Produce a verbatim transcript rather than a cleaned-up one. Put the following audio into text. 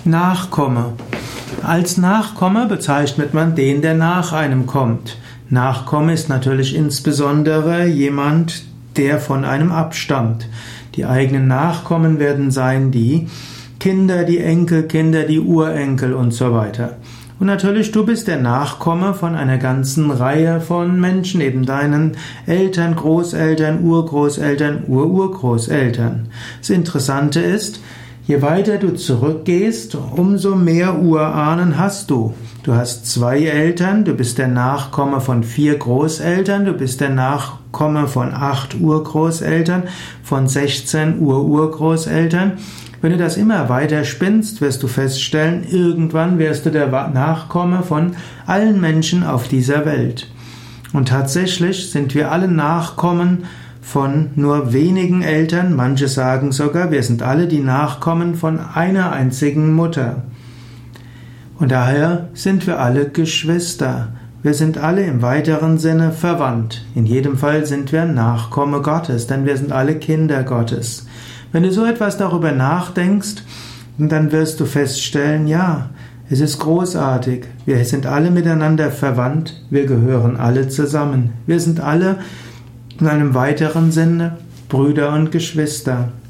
Nachkomme. Als Nachkomme bezeichnet man den, der nach einem kommt. Nachkomme ist natürlich insbesondere jemand, der von einem abstammt. Die eigenen Nachkommen werden sein die Kinder, die Enkelkinder, die Urenkel und so weiter. Und natürlich, du bist der Nachkomme von einer ganzen Reihe von Menschen, eben deinen Eltern, Großeltern, Urgroßeltern, Ururgroßeltern. Das Interessante ist, je weiter du zurückgehst, umso mehr Urahnen hast du. Du hast zwei Eltern, du bist der Nachkomme von vier Großeltern, du bist der Nachkomme von acht Urgroßeltern, von sechzehn Ururgroßeltern. Wenn du das immer weiter spinnst, wirst du feststellen, irgendwann wirst du der Nachkomme von allen Menschen auf dieser Welt. Und tatsächlich sind wir alle Nachkommen von nur wenigen Eltern, manche sagen sogar, wir sind alle die Nachkommen von einer einzigen Mutter. Und daher sind wir alle Geschwister. Wir sind alle im weiteren Sinne verwandt. In jedem Fall sind wir Nachkomme Gottes, denn wir sind alle Kinder Gottes. Wenn du so etwas darüber nachdenkst, dann wirst du feststellen, ja, es ist großartig. Wir sind alle miteinander verwandt. Wir gehören alle zusammen. Wir sind alle in einem weiteren Sinne Brüder und Geschwister.